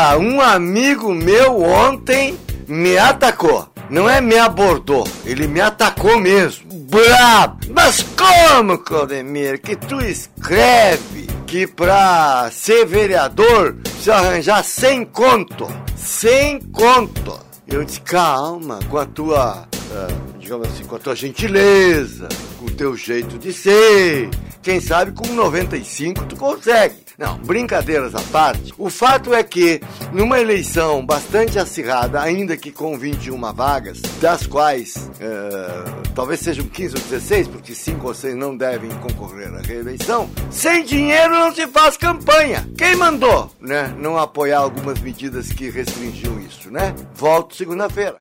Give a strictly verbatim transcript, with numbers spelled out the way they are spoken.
Olha, um amigo meu ontem me atacou. Não é me abordou, ele me atacou mesmo. Brabo! Mas como, Claudemir, que tu escreve que pra ser vereador precisa arranjar cem conto? cem conto! Eu disse, calma, com a tua, uh, digamos assim, com a tua gentileza, com o teu jeito de ser, quem sabe com noventa e cinco tu consegue. Não, brincadeiras à parte, o fato é que numa eleição bastante acirrada, ainda que com vinte e uma vagas, das quais uh, talvez sejam quinze ou dezesseis, porque cinco ou seis não devem concorrer à reeleição, sem dinheiro não se faz campanha. Quem mandou, né, não apoiar algumas medidas que restringiam isso, né? Volto segunda-feira.